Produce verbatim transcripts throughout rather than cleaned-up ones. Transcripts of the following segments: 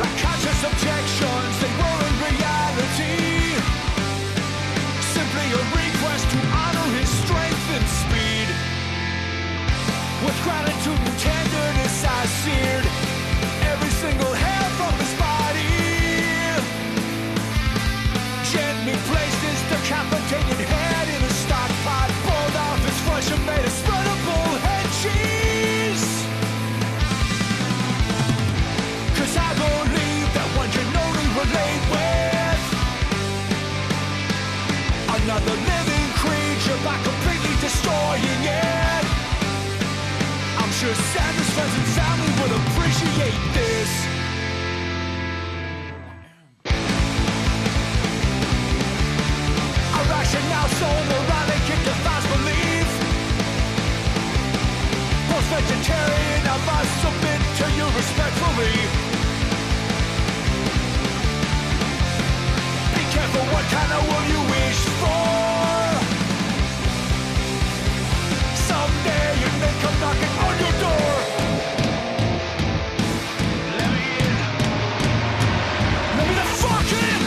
Conscious objections, they weren't reality. Simply a request to honor his strength and speed. With gratitude and tenderness I seared every single hair from his body. Gently placed his decapitated head in a stock pot, pulled off his flesh and made a spreadable head cheese. Cause I believe that one can only relate with another living creature by completely destroying it. I'm sure Santa's friends and family would appreciate this. A rationale so moronic it defies belief. Post-vegetarian, I must submit to you respectfully. Be careful what kind of will you wish for. Someday it may come knocking on your door. Let me in. Let me the fuck in.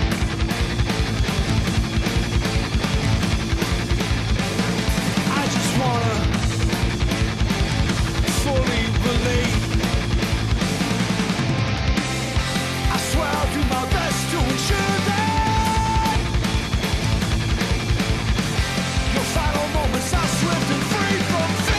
I just wanna fully relate. I swear I'll do my best to ensure that your final moments are swift and free from fear.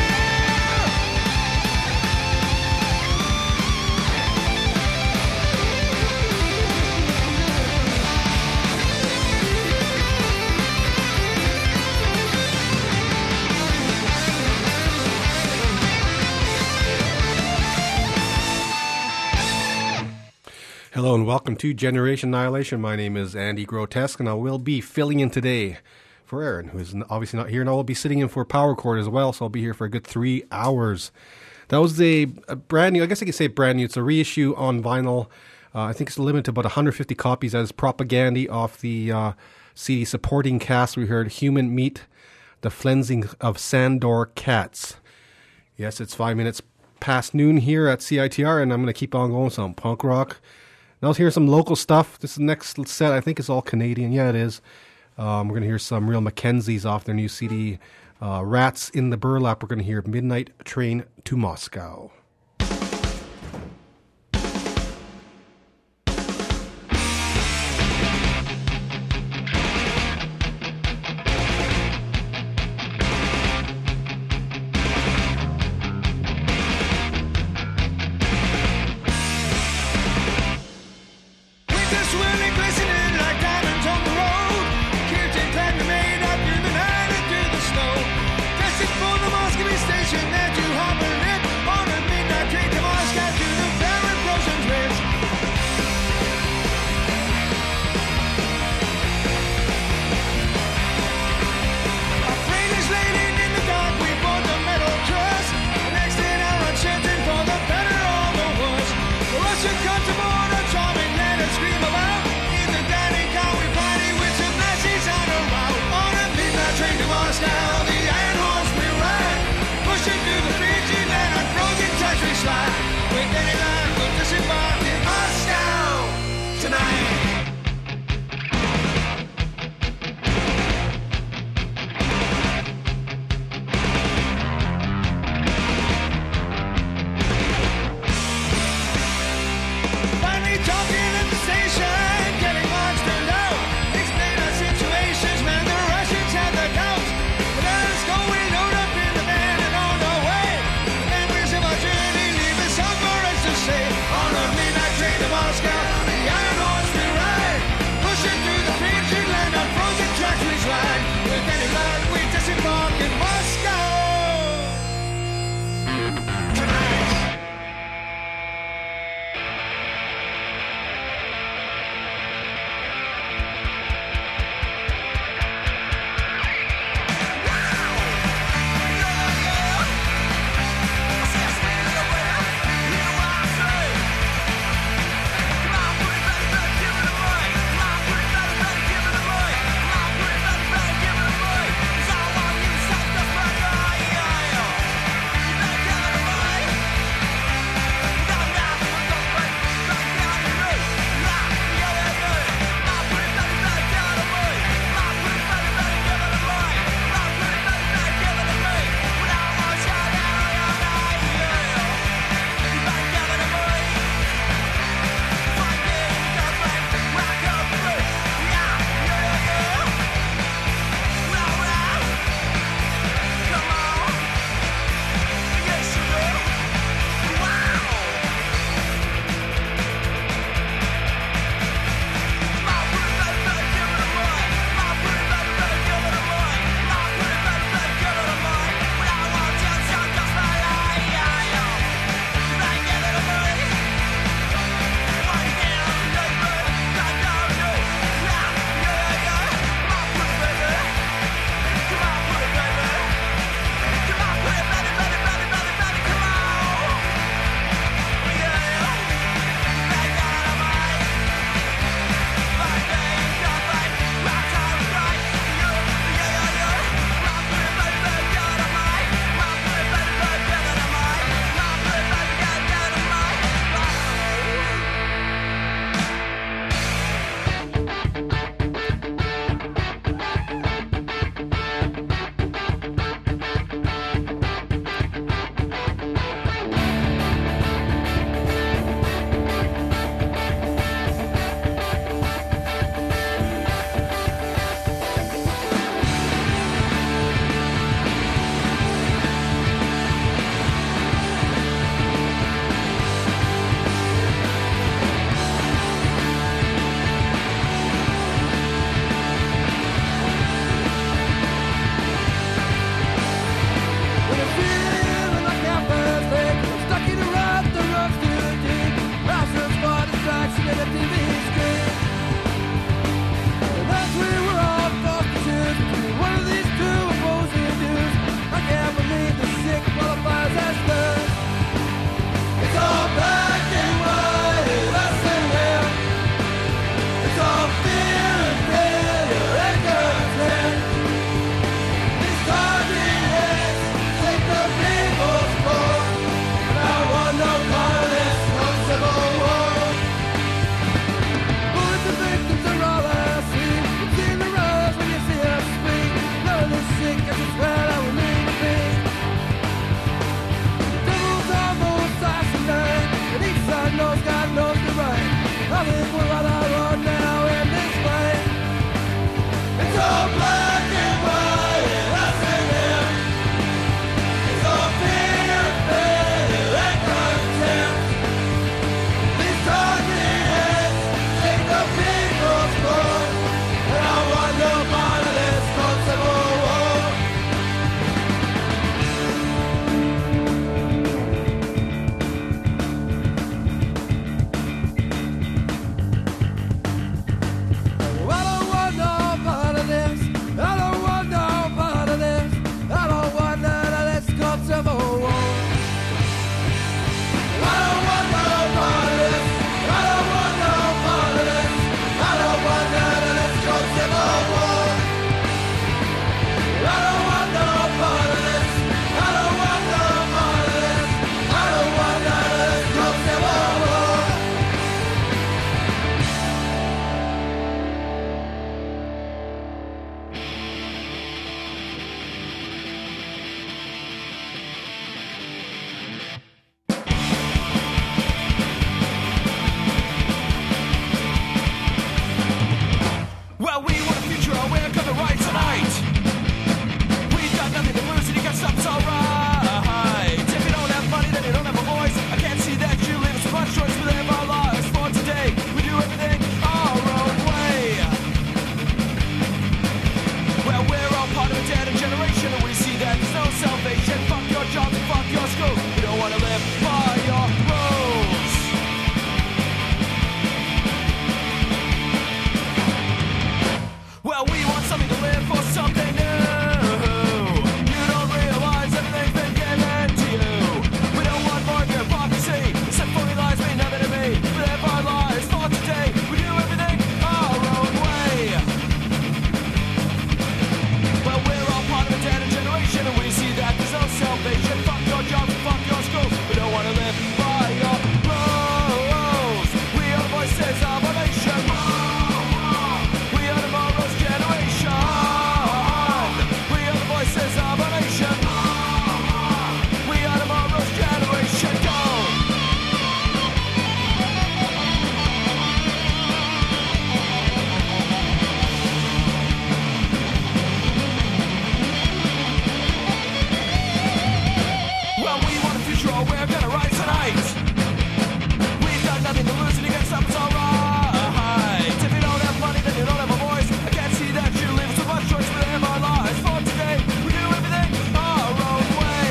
Hello and welcome to Generation Annihilation. My name is Andy Grotesque and I will be filling in today for Aaron, who is obviously not here, and I will be sitting in for Power Chord as well, so I'll be here for a good three hours. That was a, a brand new, I guess I could say brand new, it's a reissue on vinyl. Uh, I think it's limited to about one hundred fifty copies as propaganda off the uh, C D supporting cast. We heard Human Meat, The Flensing of Sandor Cats. Yes, it's five minutes past noon here at C I T R, and I'm going to keep on going some punk rock. Now let's hear some local stuff. This next set, I think, is all Canadian. Yeah, it is. Um, we're going to hear some Real Mackenzies off their new C D, uh, Rats in the Burlap. We're going to hear Midnight Train to Moscow. Station that you hop a lip on a midnight train to Moscow to the very frozen twins. Our freight is laden in the dark, we board the metal truss. The next in our uncertain for the better or the worse. The Russian come to board a charming land and scream about. In the dining car we party with some Nazis on a route. On a midnight train to Moscow, the iron horse we ride. Pushing through the frigid land on frozen touch we slide. With any line we'll disembark in Moscow tonight. Finally talking at the station, getting monster low. Explain our situations, man, the Russians have their doubts. But let us go, we load up in the van and on our way. The memories of our journey leave us some for us to say. On a midnight train to Moscow, the iron horse we ride. Pushing through the frigid land on frozen tracks we slide. With any luck we disembark in Moscow tonight. knows, God knows the right. I think we're on our own now in this way. It's all black and white, and us and him. It's all fear, fear, and contempt. These talking heads take the people's blood, and I wonder part of this civil war. I don't want no part of this. I don't want no part of this. I don't want none of this called civil war. I don't want no part of this. I don't want no part of this. I don't want none of this called civil war. I don't want no part of this. I don't want no part of this. I don't want none of this called civil war. Well, we want a future, we're gonna ride tonight. We got nothing to lose and you got something's alright. If you don't have money, then you don't have a voice. I can't see that you leave us much choice. We live our lives for today. We do everything our own way. Well, we're all part of a dead generation, and we see that there's no salvation. Fuck your jobs and fuck your school. We don't wanna live by your rules. Well, we want something to live for, something new. You don't realize everything's been given to you. We don't want more of your hypocrisy. Except for lies mean nothing to me. We live our lives for today. We do everything our own way. Well, we're all part of a dead generation, and we see that there's no salvation. Fuck your jobs and fuck your schools. We don't want to live by your rules. We are the voices of our nation. We are tomorrow's generation. We are the voices of our nation. We are tomorrow's generation. Go! Well, we want a future, or we're gonna rise tonight. We've got nothing to lose, and you got something's alright. If you don't have money, then you don't have a voice. I can't see that you live so much choice. We live our lives for today. We do everything our own way.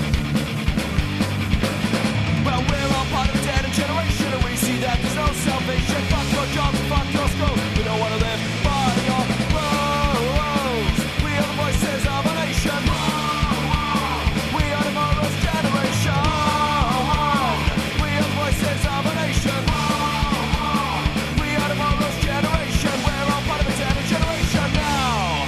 Well, we're all part of a dead generation, and we see that there's no salvation. Fuck your jobs and fuck your schools. We don't want to live by your rules. We are the voices of our nation. We are tomorrow's generation. We are the voices of our nation. We are tomorrow's generation. We're all part of a dead generation now.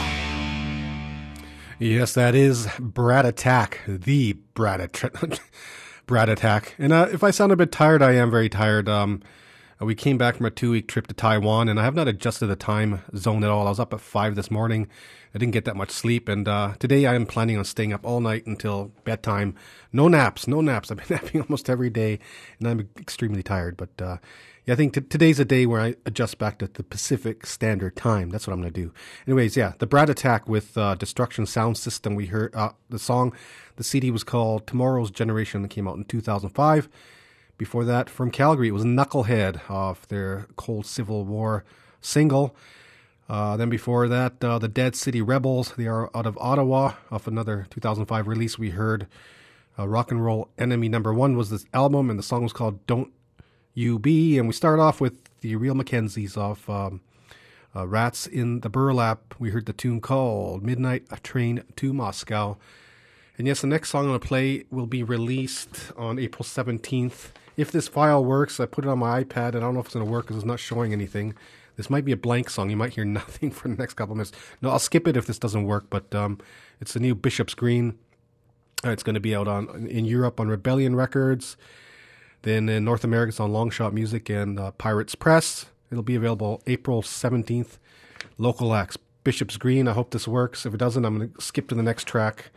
Yes, that is Brat Attack, the Brat Attack. Brat Attack. And uh, if I sound a bit tired, I am very tired. Um, we came back from a two-week trip to Taiwan, and I have not adjusted the time zone at all. I was up at five this morning. I didn't get that much sleep, and uh, today I am planning on staying up all night until bedtime. No naps, no naps. I've been napping almost every day, and I'm extremely tired. But uh, yeah, I think t- today's a day where I adjust back to the Pacific Standard Time. That's what I'm going to do. Anyways, yeah, the Brat Attack with uh, Destruction Sound System. We heard uh, the song. The C D was called Tomorrow's Generation. It came out in two thousand five. Before that, from Calgary, it was Knucklehead off their Cold Civil War single. Uh, then before that, uh, the Dead City Rebels. They are out of Ottawa. Off another two thousand five release, we heard uh, Rock and Roll Enemy Number One was this album, and the song was called Don't You Be. And we start off with the Real Mackenzies off um, uh, Rats in the Burlap. We heard the tune called Midnight Train to Moscow. And yes, the next song I'm going to play will be released on April seventeenth. If this file works, I put it on my iPad. I don't know if it's going to work because it's not showing anything. This might be a blank song. You might hear nothing for the next couple of minutes. No, I'll skip it if this doesn't work, but um, it's the new Bishop's Green. Uh, it's going to be out on in Europe on Rebellion Records. Then in North America, it's on Longshot Music and uh, Pirates Press. It'll be available April seventeenth. Local acts. Bishop's Green. I hope this works. If it doesn't, I'm going to skip to the next track,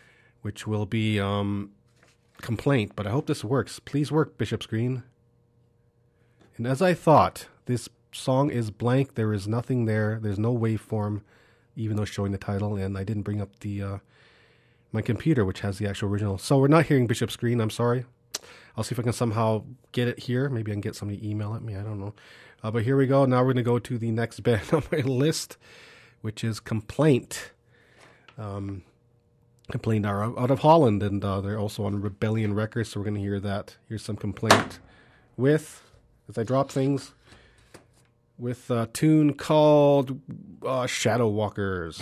which will be um, Complaint. But I hope this works. Please work, Bishop's Green. And as I thought, this song is blank. There is nothing there. There's no waveform, even though showing the title. And I didn't bring up the uh, my computer, which has the actual original. So we're not hearing Bishop's Green. I'm sorry. I'll see if I can somehow get it here. Maybe I can get somebody to email at me. I don't know. Uh, but here we go. Now we're going to go to the next band on my list, which is Complaint. Um, Complaint are out of Holland, and uh, they're also on Rebellion Records, so we're going to hear that. Here's some Complaint with, as I drop things, with a tune called uh, Shadow Walkers.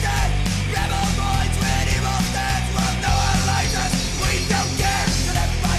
Rebel boys with evil stands will know our license. We don't care.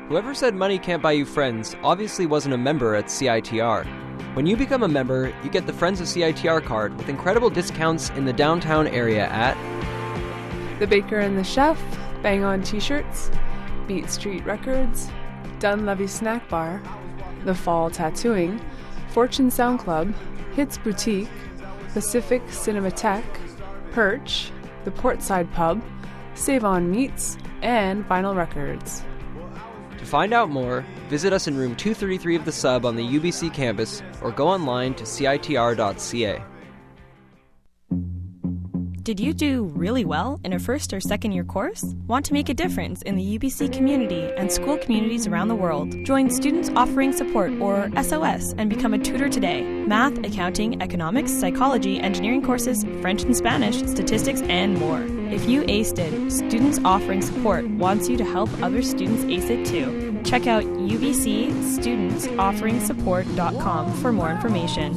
Whoever said money can't buy you friends obviously wasn't a member at C I T R. When you become a member, you get the Friends of C I T R card with incredible discounts in the downtown area at The Baker and the Chef, Bang On T-shirts, Beat Street Records, Dunleavy Snack Bar, The Fall Tattooing, Fortune Sound Club, Hits Boutique, Pacific Cinematheque, Perch, The Portside Pub, Save On Meats, and Vinyl Records. To find out more, visit us in room two thirty-three of the Sub on the U B C campus or go online to C I T R dot C A. Did you do really well in a first or second year course? Want to make a difference in the U B C community and school communities around the world? Join Students Offering Support, or S O S, and become a tutor today. Math, accounting, economics, psychology, engineering courses, French and Spanish, statistics, and more. If you aced it, Students Offering Support wants you to help other students ace it too. Check out U B C students offering support dot com for more information.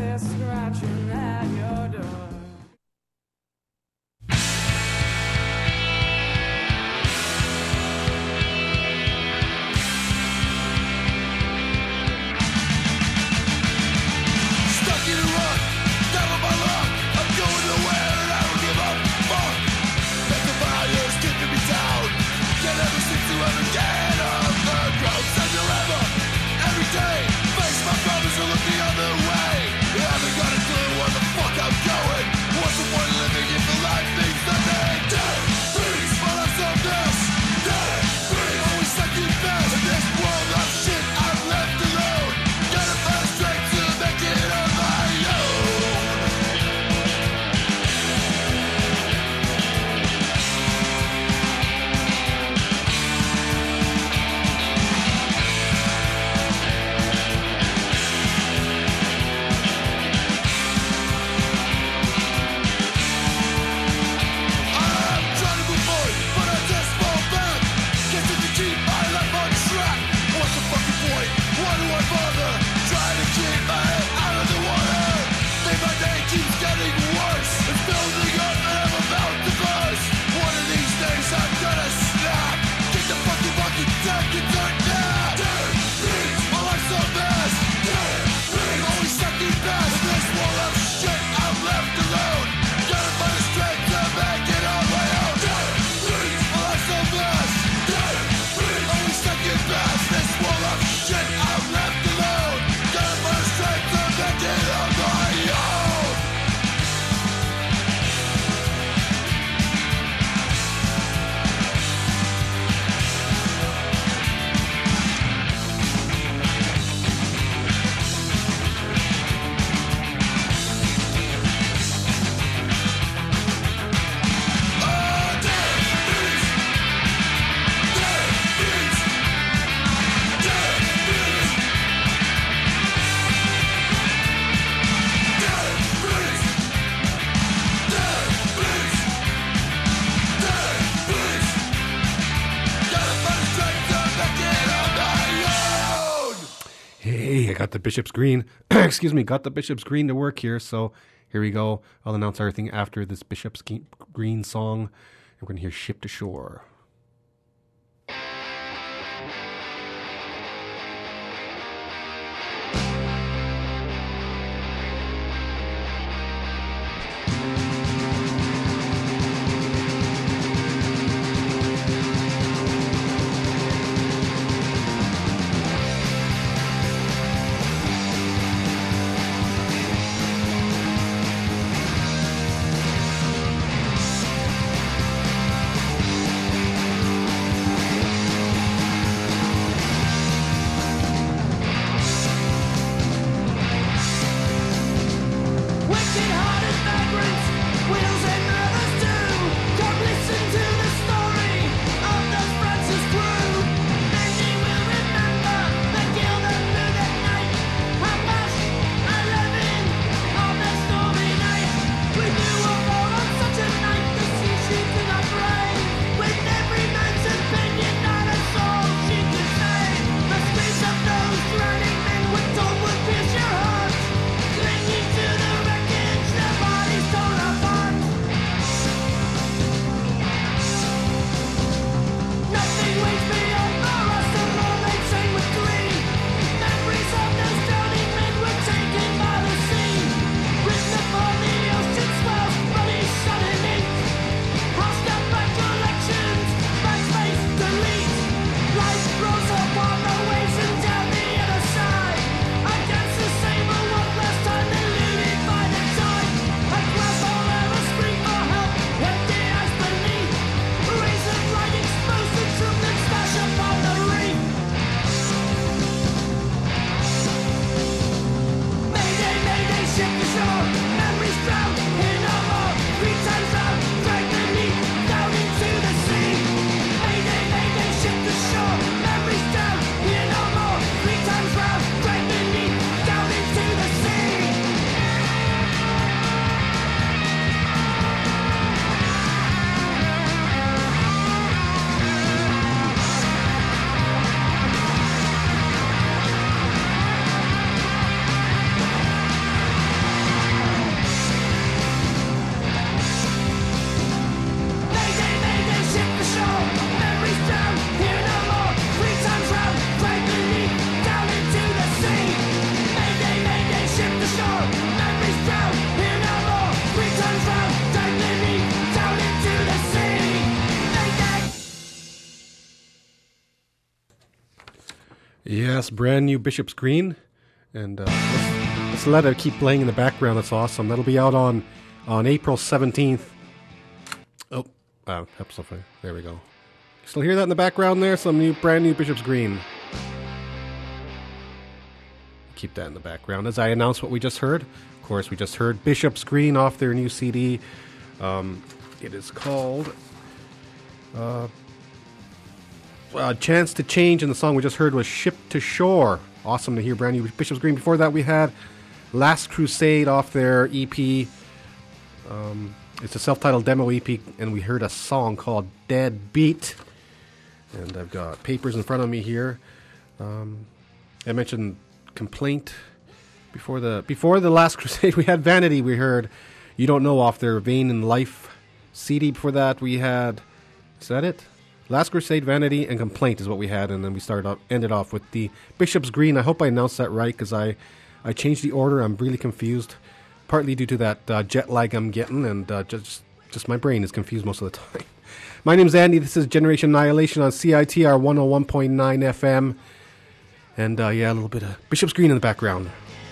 Got the Bishop's Green, excuse me, got the Bishop's Green to work here. So here we go. I'll announce everything after this Bishop's Green song. We're going to hear Ship to Shore. Ship Yes, brand new Bishop's Green. And uh, let's, let's let it keep playing in the background. That's awesome. That'll be out on, on April seventeenth. Oh, uh, episode five. There we go. Still hear that in the background there? Some new, brand new Bishop's Green. Keep that in the background as I announce what we just heard. Of course, we just heard Bishop's Green off their new C D. Um, it is called uh, uh, Chance to Change, and the song we just heard was Ship to Shore. Awesome to hear brand new Bishop's Green. Before that, we had Last Crusade off their E P. Um, it's a self-titled demo E P, and we heard a song called Dead Beat. And I've got papers in front of me here. Um, I mentioned Complaint before the before the Last Crusade. We had Vanity. We heard You Don't Know off their Vain in Life C D. Before that, we had, is that it? Last Crusade, Vanity, and Complaint is what we had, and then we started off, ended off with the Bishop's Green. I hope I announced that right, because I, I changed the order. I'm really confused, partly due to that uh, jet lag I'm getting, and uh, just just my brain is confused most of the time. My name's Andy. This is Generation Annihilation on C I T R one oh one point nine F M, and uh, yeah, a little bit of Bishop's Green in the background.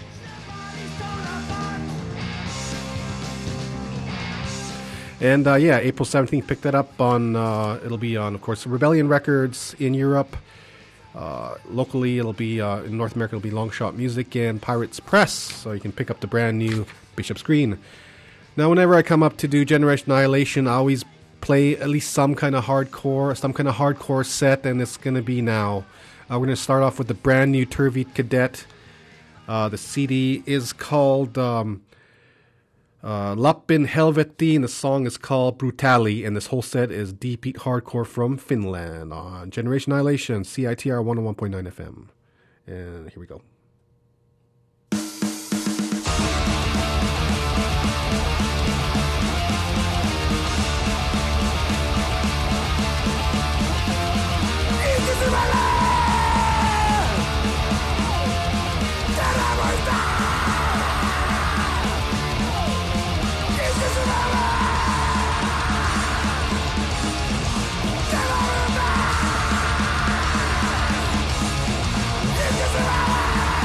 And uh, yeah, April seventeenth, pick that up on, uh, it'll be on, of course, Rebellion Records in Europe. Uh, locally, it'll be, uh, in North America, it'll be Longshot Music and Pirates Press. So you can pick up the brand new Bishop's Green. Now, whenever I come up to do Generation Annihilation, I always play at least some kind of hardcore, some kind of hardcore set, and it's going to be now. Uh, we're going to start off with the brand new Turvit Cadet. Uh, the C D is called... Um, Uh, Lappin Helvetti, and the song is called Brutali, and this whole set is deep beat hardcore from Finland on Generation Annihilation, C I T R one oh one point nine F M. And here we go. Survival!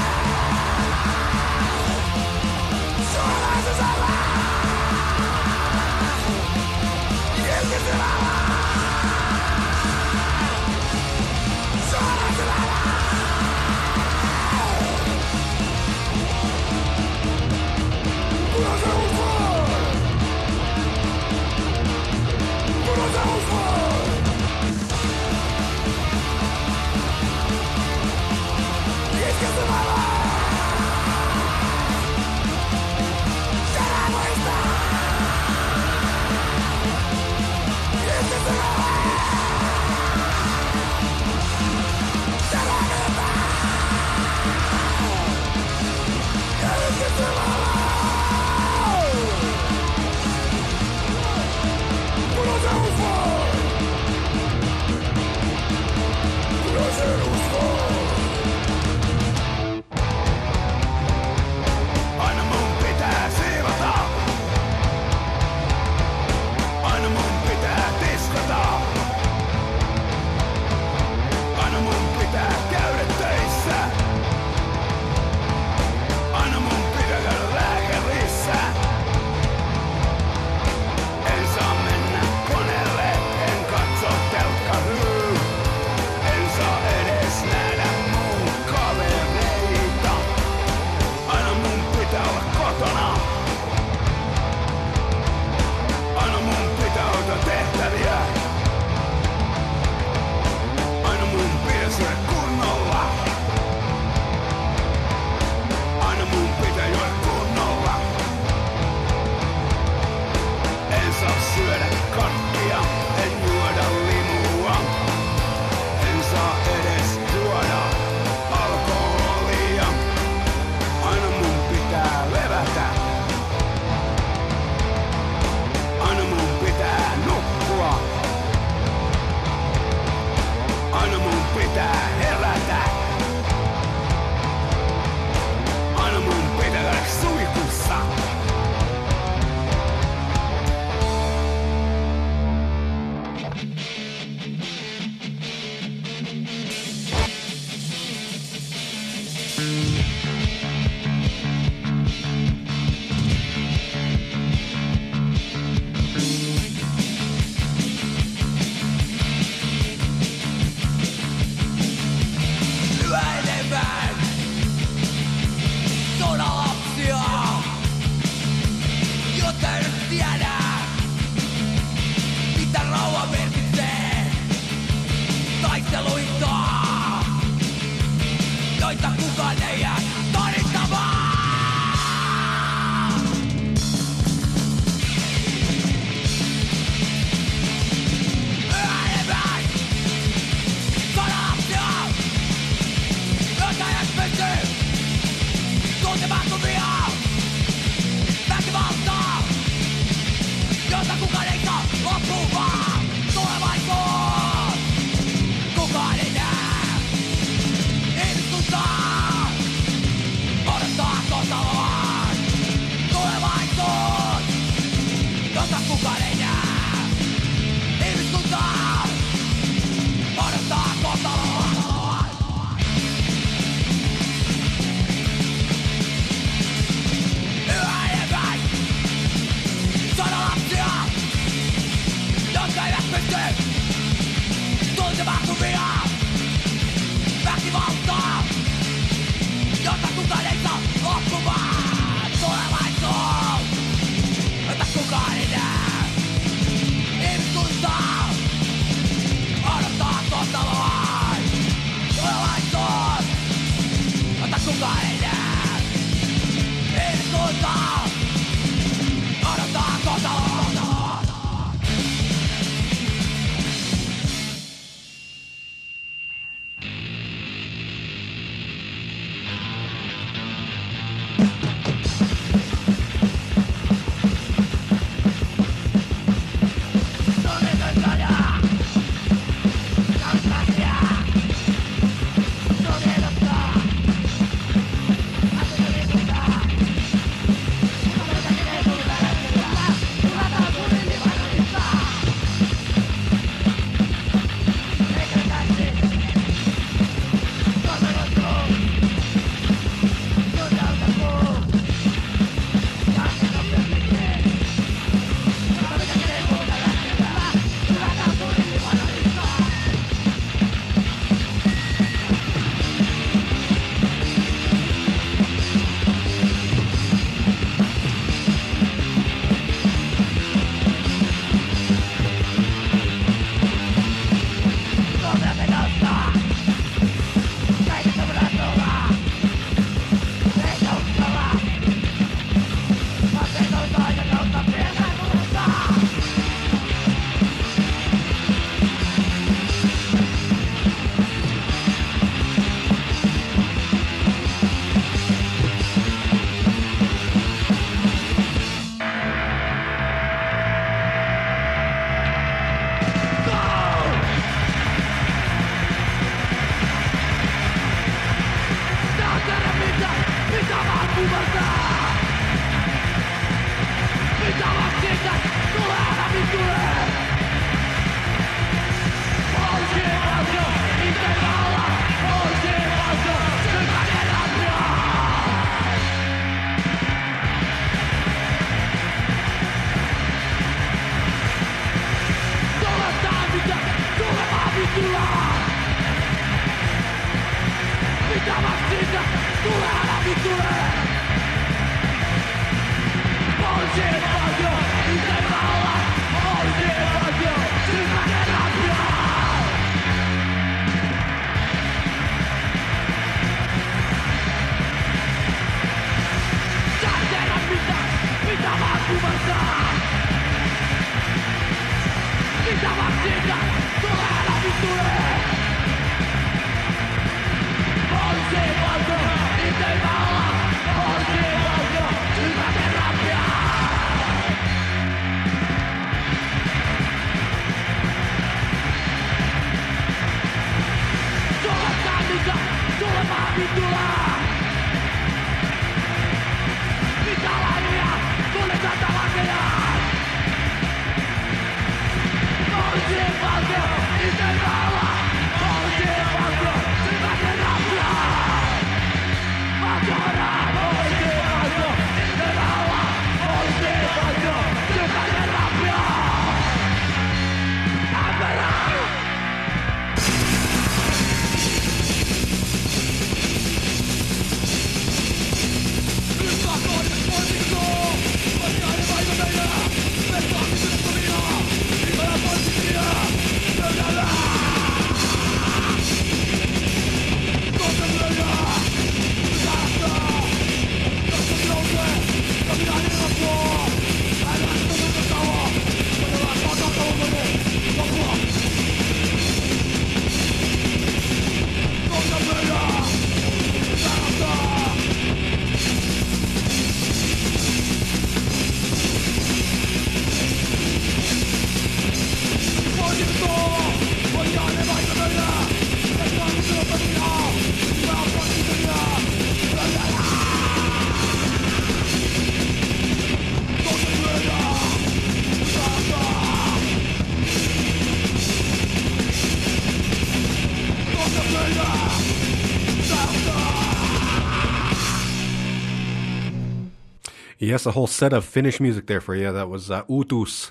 Yes, a whole set of Finnish music there for you. That was uh, Utus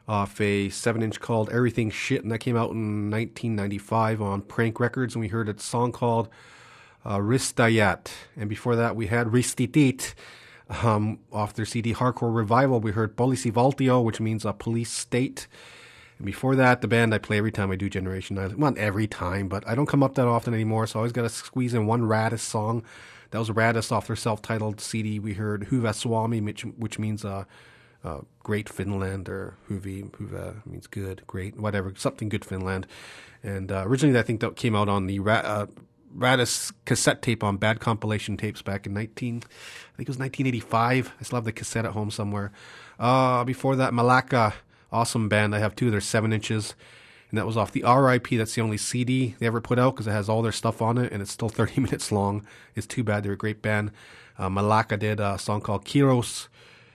off a seven inch called Everything Shit, and that came out in nineteen ninety-five on Prank Records, and we heard a song called uh, Ristayat. And before that, we had Ristitit. Um, off their C D Hardcore Revival, we heard Policy Voltio, which means a police state. And before that, the band I play every time I do Generation Nihilation. Well, not every time, but I don't come up that often anymore, so I always got to squeeze in one Radis song. That was Radis off their self-titled C D. We heard Hyvä Suomi, which, which means uh, uh, Great Finland, or Hyvi, Hyvä means good, great, whatever, something good Finland. And uh, originally, I think that came out on the Ra- uh, Radis cassette tape on Bad Compilation Tapes back in nineteen, I think it was nineteen eighty-five. I still have the cassette at home somewhere. Uh, before that, Malacca, awesome band. I have two of their seven inches, and that was off the R I P. That's the only C D they ever put out because it has all their stuff on it, and it's still thirty minutes long. It's too bad. They're a great band. Uh, Malacca did a song called Kiros,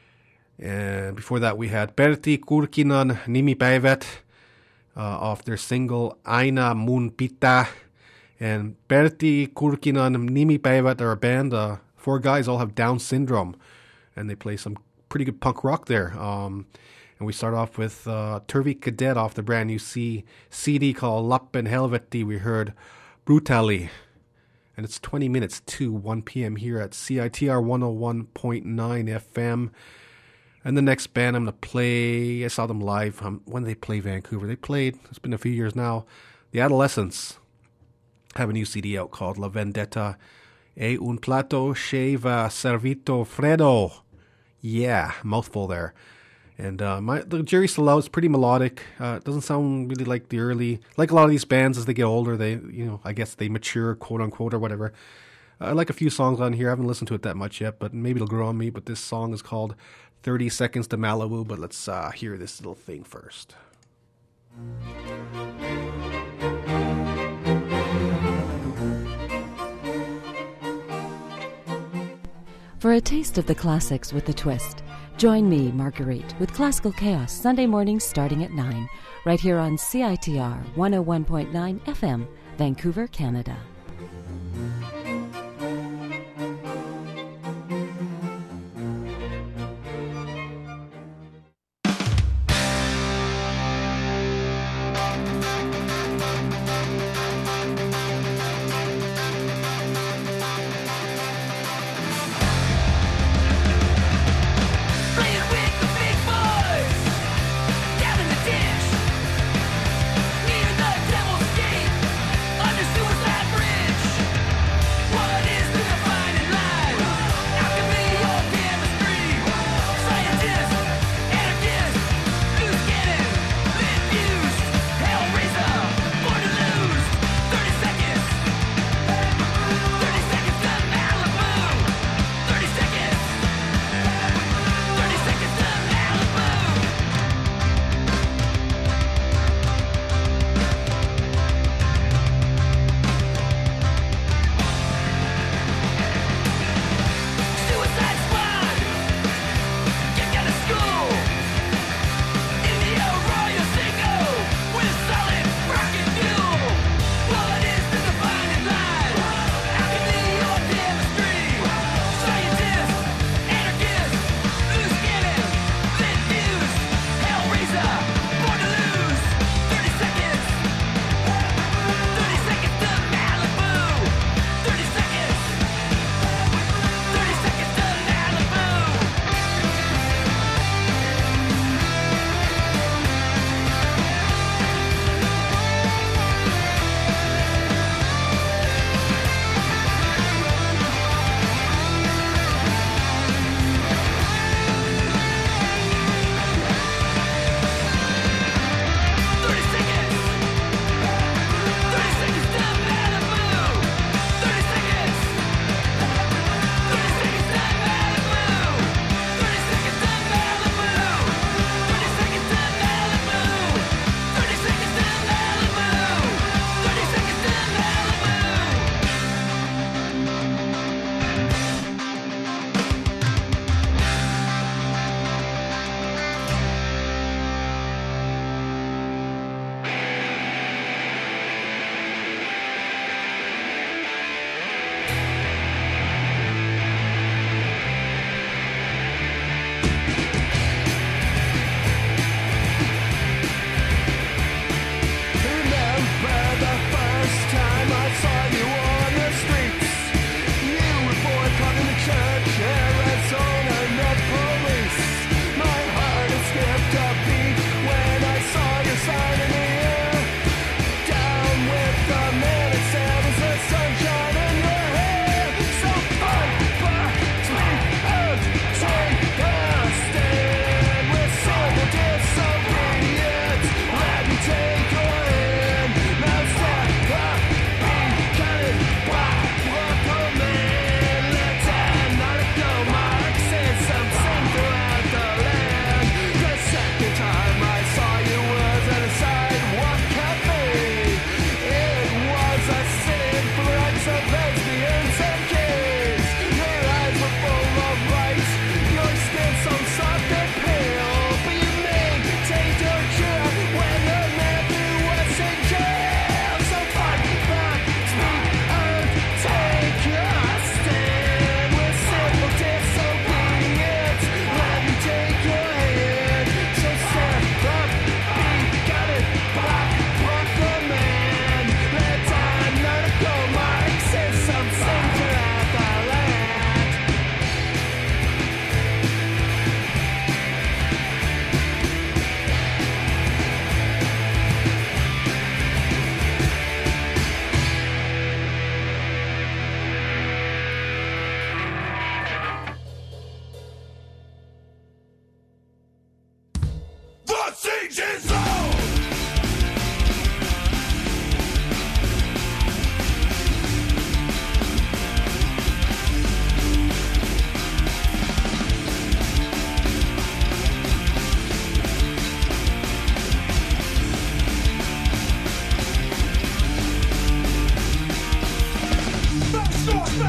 and before that we had Pertti Kurkinan Nimipäivät uh, off their single Aina Mun Pitää. And Pertti Kurkinan Nimipäivät are a band. Uh, four guys all have Down syndrome, and they play some pretty good punk rock there. Um, and we start off with uh, Turvik Cadet off the brand new C- CD called Lappen Helvetti. We heard Brutally. And it's twenty minutes to one p.m. here at C I T R one oh one point nine F M. And the next band I'm going to play, I saw them live. Um, when did they play Vancouver? They played, it's been a few years now, The Adolescents. Have a new C D out called La Vendetta e un plato sceva servito freddo. Yeah, mouthful there. And uh, my the Jerry still out. It's pretty melodic. Uh, it doesn't sound really like the early, like a lot of these bands as they get older. They, you know, I guess they mature, quote unquote, or whatever. I like a few songs on here. I haven't listened to it that much yet, but maybe it'll grow on me. But this song is called thirty seconds to Malibu. But let's uh, hear this little thing first. For a taste of the classics with a twist, join me, Marguerite, with Classical Chaos Sunday mornings starting at nine, right here on C I T R one oh one point nine F M, Vancouver, Canada. Near the devil's gate, under suicide bridge.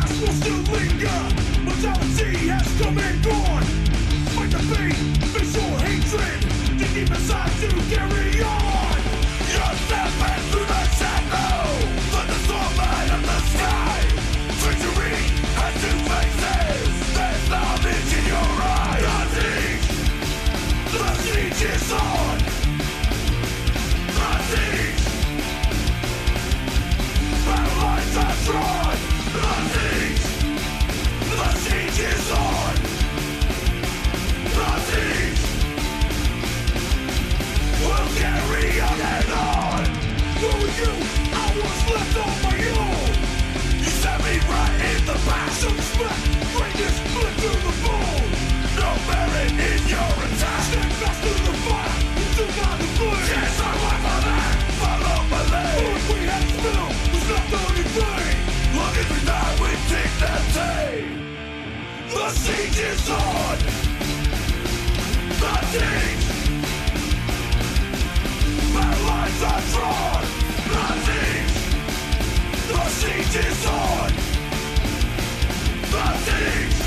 past will still linger. Mortality has come and gone. Fight the pain, visual hatred to keep aside to carry on. You're stepping through the shadow, but the storm light of the sky. Treachery has two faces. There's knowledge in your eyes. The siege, the siege is on. The siege, battle lines are drawn. The siege, the siege is on. The siege will carry on and on. Who are you? I was left on my own. You stabbed me right in the back. Some smack, greatness split through the bone. No merit in your attack. Stand fast through the fire, still by the flame. Yes, I went for that. Follow my lead. What we had spilled was not done in vain. Long as we die with dignity. The siege is on. The siege. Battle lines are drawn. The siege. The siege is on. The siege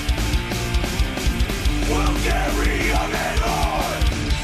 will carry on and on.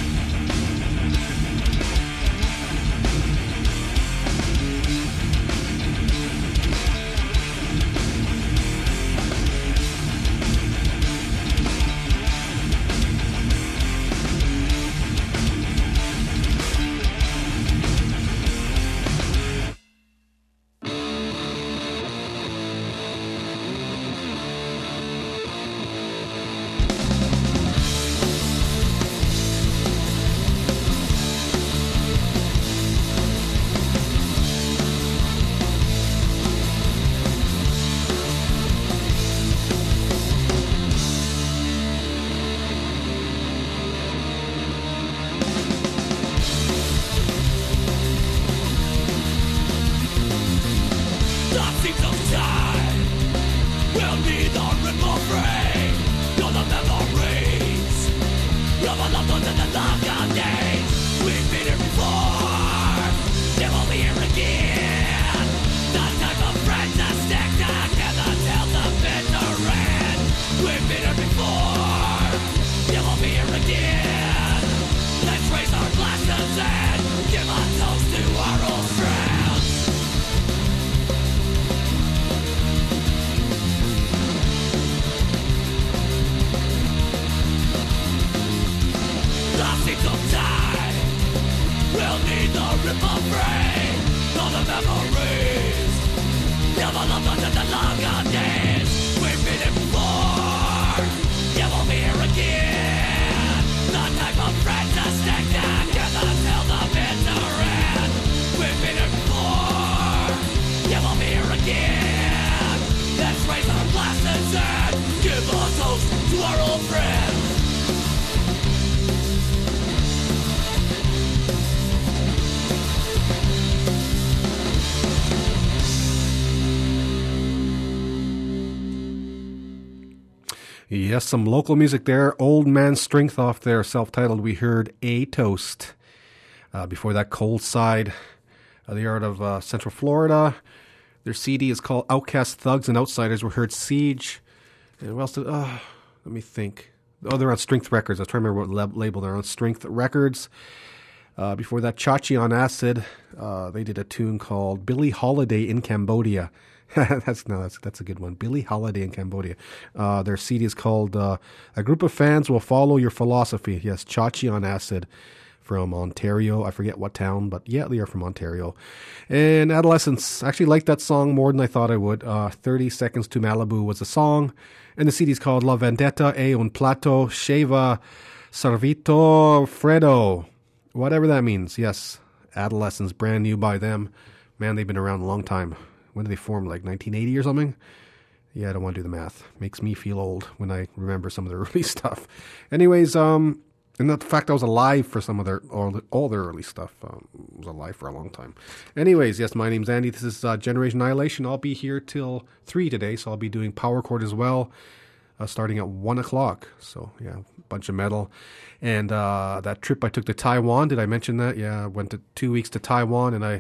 Yes, some local music there. Old Man Strength off there, self-titled. We heard A Toast. Uh, before that, Cold Side. Uh, they are out of uh, Central Florida. Their C D is called Outcast Thugs and Outsiders. We heard Siege. And what else did... Uh, let me think. Oh, they're on Strength Records. I was trying to remember what lab- label they're on. Strength Records. Uh, before that, Chachi on Acid. Uh, they did a tune called Billie Holiday in Cambodia. that's no, that's that's a good one. Billie Holiday in Cambodia. Uh, their C D is called uh, A Group of Fans Will Follow Your Philosophy. Yes, Chachi on Acid from Ontario. I forget what town, but yeah, they are from Ontario. And Adolescence. I actually liked that song more than I thought I would. Uh, thirty Seconds to Malibu was the song. And the C D is called La Vendetta e un plato Sheva Servito Freddo. Whatever that means. Yes, Adolescence, brand new by them. Man, they've been around a long time. When did they form, like nineteen eighty or something? Yeah, I don't want to do the math. Makes me feel old when I remember some of their early stuff. Anyways, um, and the fact I was alive for some of their, all, all their early stuff. Um, was alive for a long time. Anyways, yes, my name's Andy. This is uh, Generation Annihilation. I'll be here till three today, so I'll be doing Power Chord as well, uh, starting at one o'clock. So, yeah, bunch of metal. And uh, that trip I took to Taiwan, did I mention that? Yeah, I went to two weeks to Taiwan, and I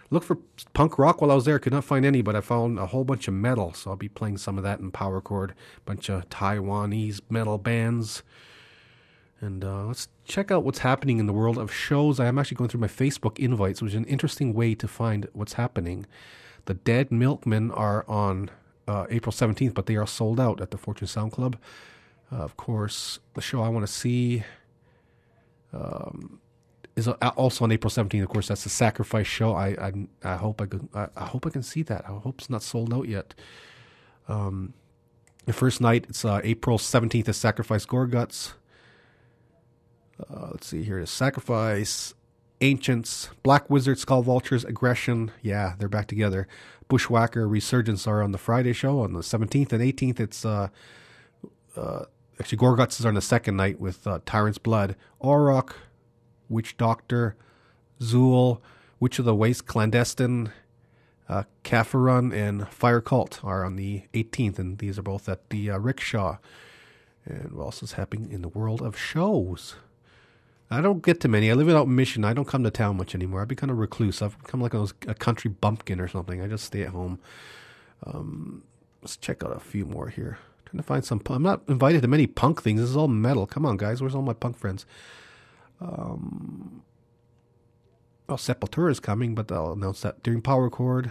Looked for punk rock while I was there. Could not find any, but I found a whole bunch of metal. So I'll be playing some of that in Power Chord. A bunch of Taiwanese metal bands. And uh, let's check out what's happening in the world of shows. I am actually going through my Facebook invites, which is an interesting way to find what's happening. The Dead Milkmen are on uh, April seventeenth, but they are sold out at the Fortune Sound Club. Uh, of course, the show I want to see um, is also on April seventeenth. Of course, that's the Sacrifice show. I I, I hope I can I, I hope I can see that. I hope it's not sold out yet. Um, the first night, it's uh, April seventeenth, is Sacrifice Gorguts. Uh, let's see here. Sacrifice, Ancients, Black Wizard, Skull Vultures, Aggression. Yeah, they're back together. Bushwhacker, Resurgence are on the Friday show. On the seventeenth and eighteenth, it's uh, uh, actually Gorguts is on the second night with uh, Tyrant's Blood. Auroch, Witch Doctor, Zool, Witch of the Waste, Clandestine, uh, Kafarun, and Fire Cult are on the eighteenth, and these are both at the uh, Rickshaw. And what else is happening in the world of shows? I don't get to many. I live out in Mission. I don't come to town much anymore. I've become a recluse. I've become like a, a country bumpkin or something. I just stay at home. Um, let's check out a few more here. Trying to find some. I'm not invited to many punk things. This is all metal. Come on, guys. Where's all my punk friends? Um, well, Sepultura is coming, but I'll announce that during Power Chord.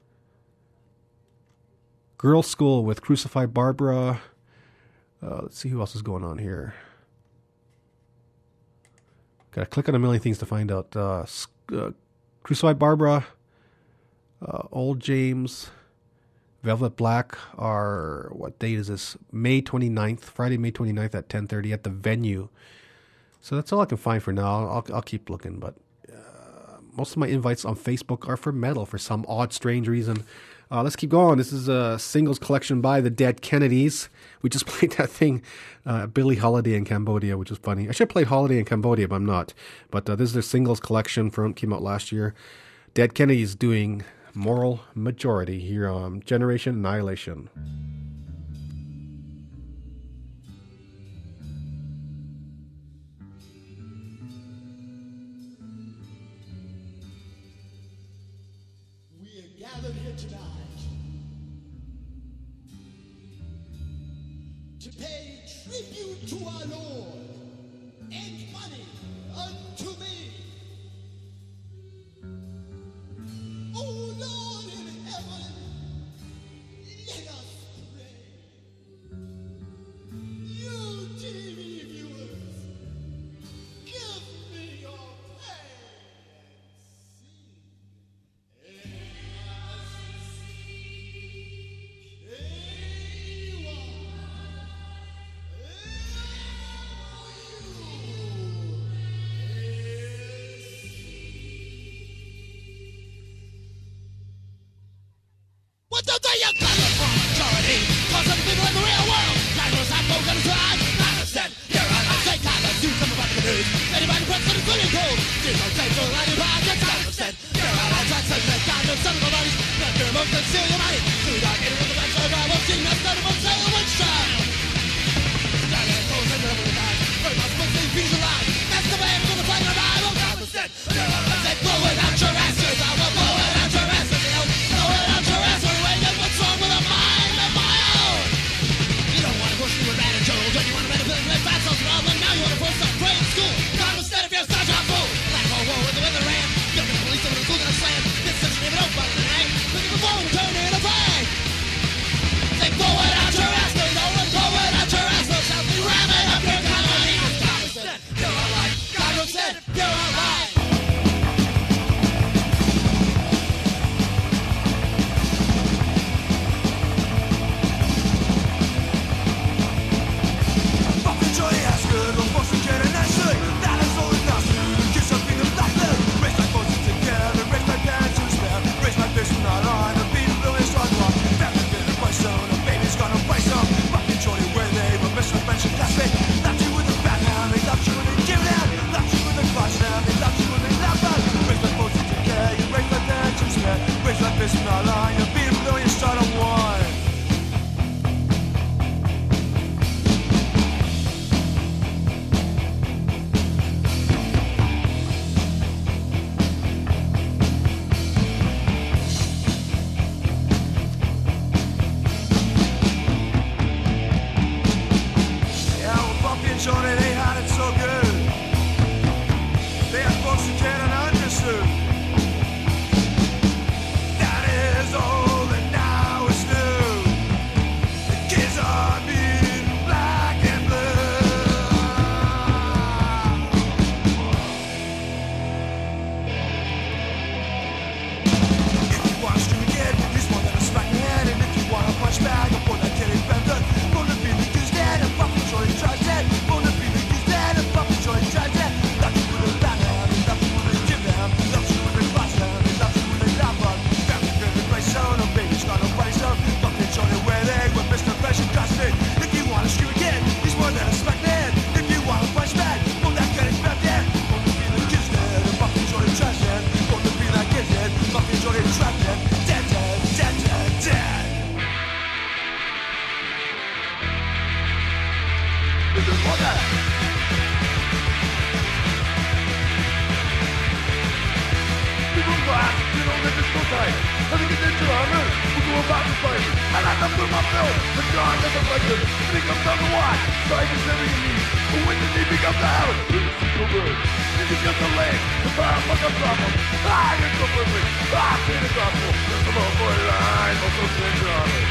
Girls' School with Crucified Barbara. Uh, let's see who else is going on here. Gotta click on a million things to find out. Uh, uh, Crucified Barbara, uh, Old James, Velvet Black are, what date is this? May twenty-ninth, Friday, May twenty-ninth at ten thirty at the Venue. So that's all I can find for now. I'll, I'll keep looking, but uh, most of my invites on Facebook are for metal for some odd, strange reason. Uh, let's keep going. This is a singles collection by the Dead Kennedys. We just played that thing, uh, Billie Holiday in Cambodia, which is funny. I should have played Holiday in Cambodia, but I'm not. But uh, this is their singles collection from came out last year. Dead Kennedys doing Moral Majority here on Generation Annihilation. We are gathered here tonight to pay tribute to our Lord and money unto me. Oh Lord in heaven, let us pray. You T V viewers, give me your pay. What the day you got the majority? Cause of the people in the real world. Nine of us have folk on the side. Nine percent, you're on the same kind of do something about the news. Anybody press on the swimming pool. Zero cents or any pocket. Nine percent, you're on all tracks. And the kind of son of a money. Not your most and steal your money. Too dark, in with the back of our most that's none of us say a witch trial. Stand there, close and never die. Very much supposed to be alive. That's the way for the fight of the Bible. Nine percent, you're on the same. Blow it out your asses. I will blow it out your asses. Blow it out your asses. What's wrong with a mind of my own? You don't want to push me with bad and Joel. Don't you want to make a feeling like fat sauce and all? And now you want to force some grade school. Come instead if you're such a fool. Black hole war with the weather ran. You're the police over the school gonna slam. This such an even open button and hang. Looking for phone, turn in a flag. Say, blow it out your ass, no, no, and blow it out your ass, no, shall be ramming up your comedy. God said, you're alive. God said, you're alive. about to fight. I got them through my bill. The God doesn't like them. And he comes down to watch. Sight is every need. But when the need becomes a habit, it's so good. This is just a leg. The power fuck up problem. Ah, you're so perfect. Ah, see the gospel. Come on, boy, line. Also, send your honor.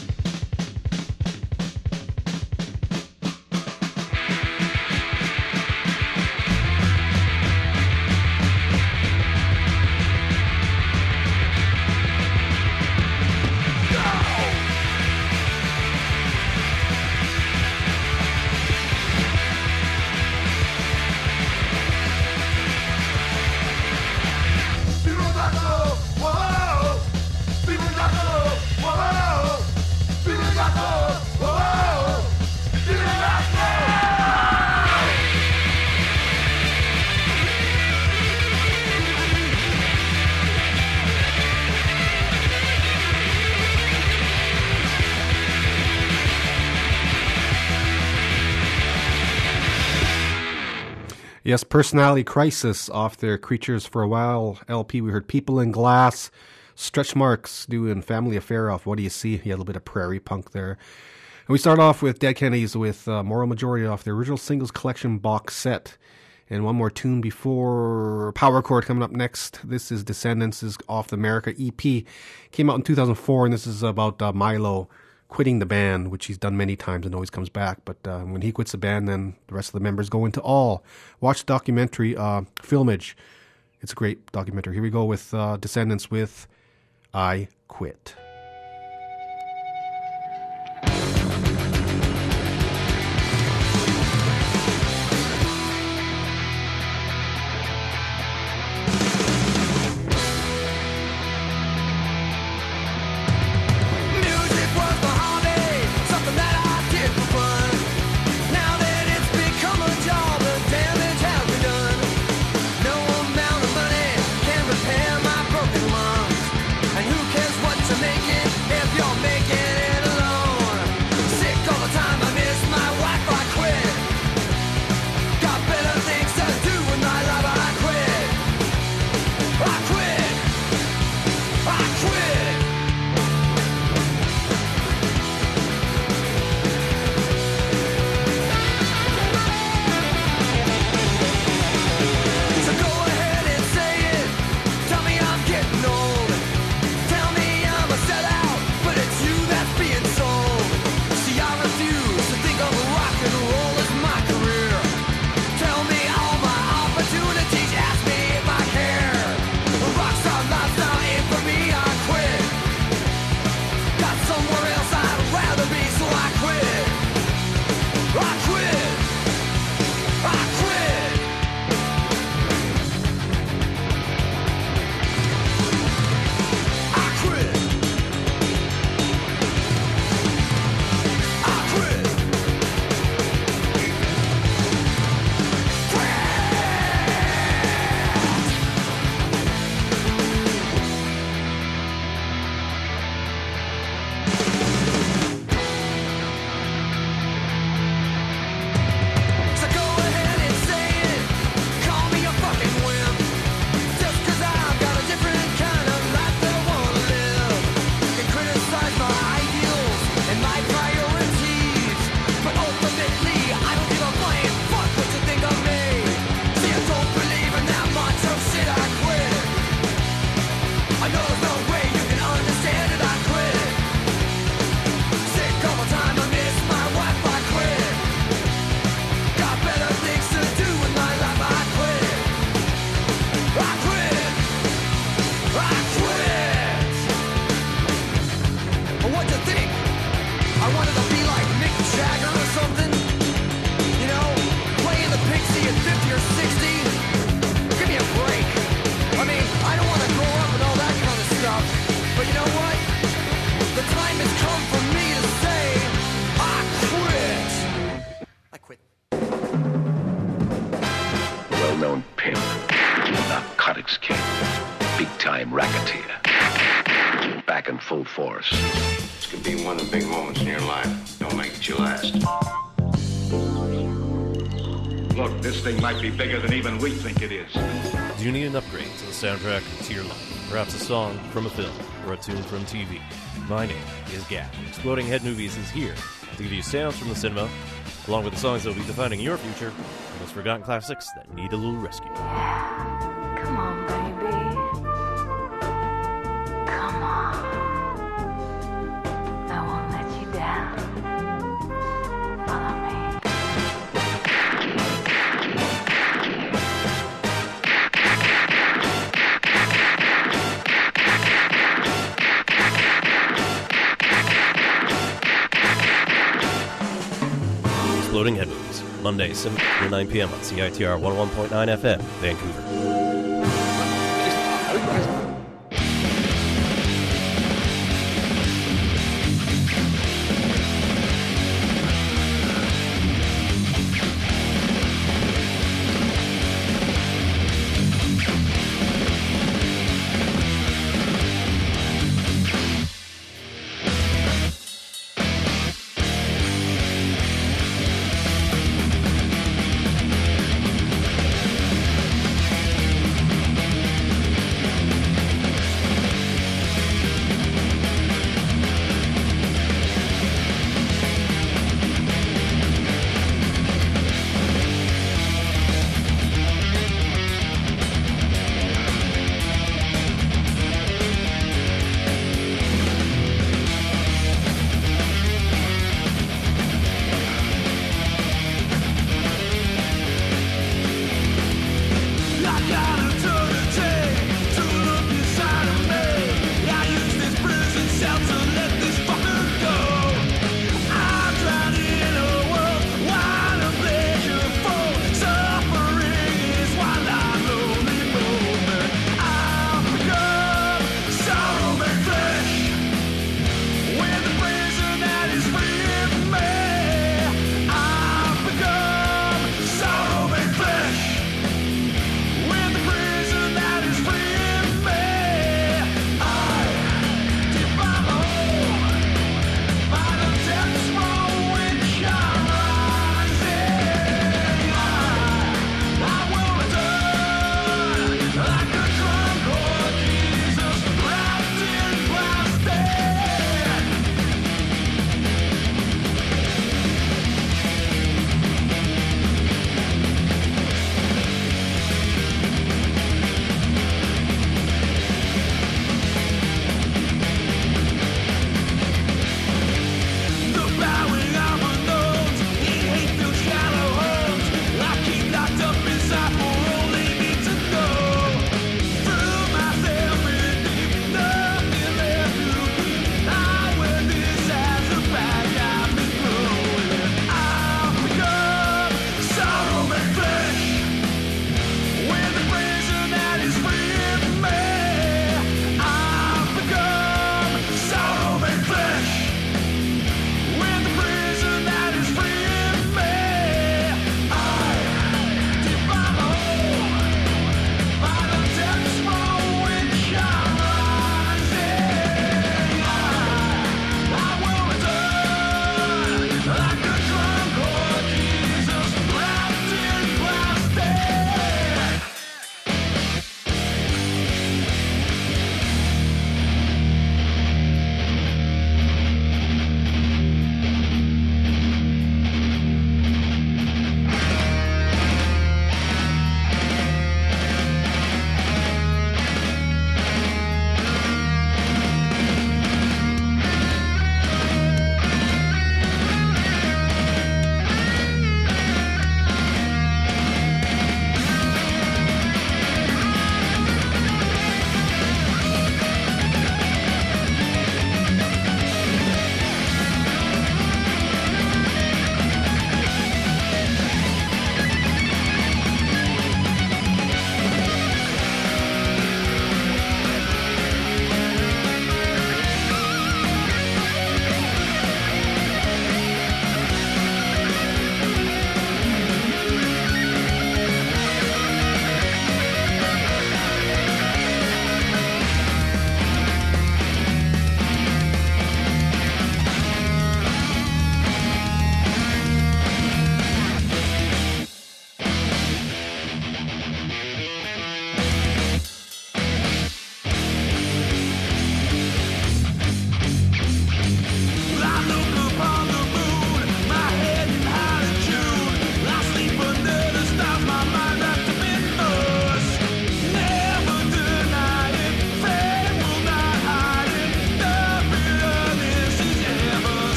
Yes, Personality Crisis off their Creatures for a While L P. We heard People in Glass, Stretch Marks doing Family Affair off What Do You See? He had a little bit of prairie punk there. And we start off with Dead Kennedys with uh, Moral Majority off their original singles collection box set. And one more tune before Power Chord coming up next. This is Descendants is off the America E P. Came out in two thousand four, and this is about uh, Milo quitting the band, which he's done many times and always comes back. But uh, when he quits the band, then the rest of the members go into all. Watch the documentary, uh, Filmage. It's a great documentary. Here we go with uh, Descendants with I Quit. Force. This could be one of the big moments in your life. Don't make it your last. Look, this thing might be bigger than even we think it is. Do you need an upgrade to the soundtrack to your life? perhaps a song from a film or a tune from T V. My name is Gap. Exploding Head Movies is here to give you sounds from the cinema, along with the songs that will be defining your future, and those forgotten classics that need a little rescue. Come on, baby. Come on. I won't let you down. Follow me. Exploding Head Movies, Monday, seven to nine p.m. on C I T R one oh one point nine F M, Vancouver.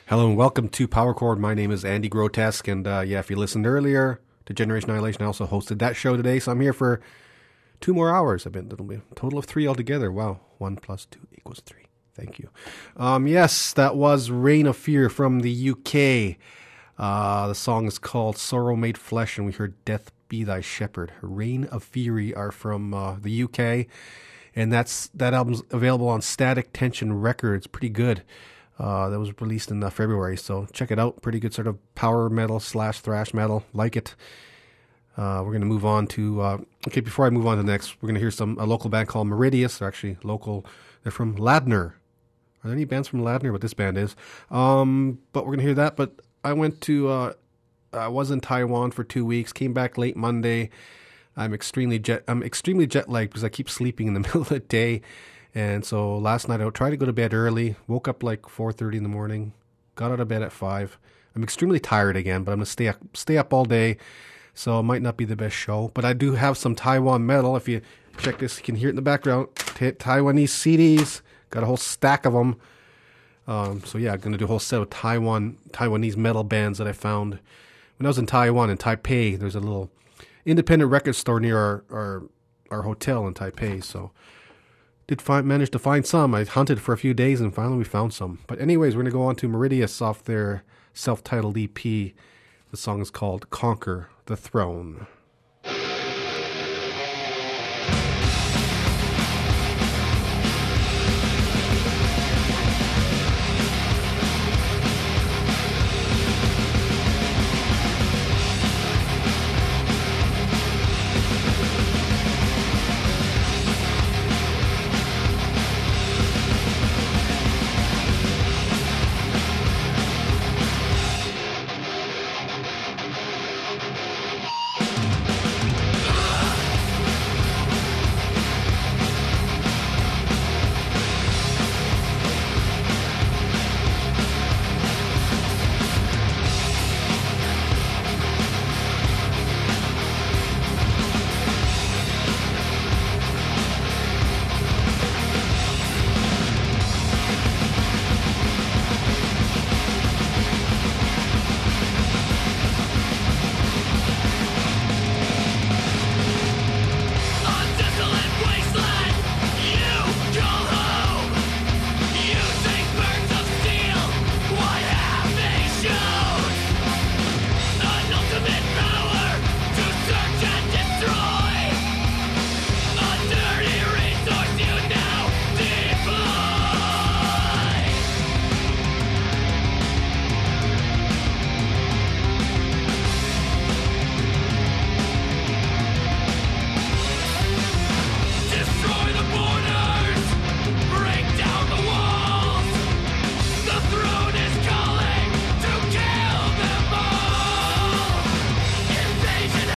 Hello and welcome to Power Chord. My name is Andy Grotesque, and uh, yeah, if you listened earlier to Generation Annihilation, I also hosted that show today, so I'm here for two more hours. I've been, it'll be a total of three altogether. Wow, one plus two equals three. Thank you. Um, yes, that was Reign of Fear from the U K. Uh, the song is called Sorrow Made Flesh, and we heard Death Be Thy Shepherd. Reign of Fury are from uh, the U K, and that's that album's available on Static Tension Records. Pretty good. Uh, that was released in uh, February, so check it out. Pretty good sort of power metal slash thrash metal. Like it. Uh, we're going to move on to... Uh, okay, before I move on to the next, we're going to hear some a local band called Meridius. They're actually local. They're from Ladner. Are there any bands from Ladner? What this band is. Um, but we're going to hear that. But I went to... Uh, I was in Taiwan for two weeks. Came back late Monday. I'm extremely jet. I'm extremely jet lagged because I keep sleeping in the middle of the day. And so last night I tried to go to bed early. Woke up like four thirty in the morning. Got out of bed at five. I'm extremely tired again, but I'm gonna stay up, stay up all day. So it might not be the best show, but I do have some Taiwan metal. If you check this, you can hear it in the background. Ta- Taiwanese C Ds. Got a whole stack of them. Um, so yeah, I'm going to do a whole set of Taiwan Taiwanese metal bands that I found when I was in Taiwan, in Taipei. There's a little independent record store near our our, our hotel in Taipei. So did find manage to find some. I hunted for a few days and finally we found some. But anyways, we're going to go on to Meridius off their self-titled E P. The song is called Conquer the Throne.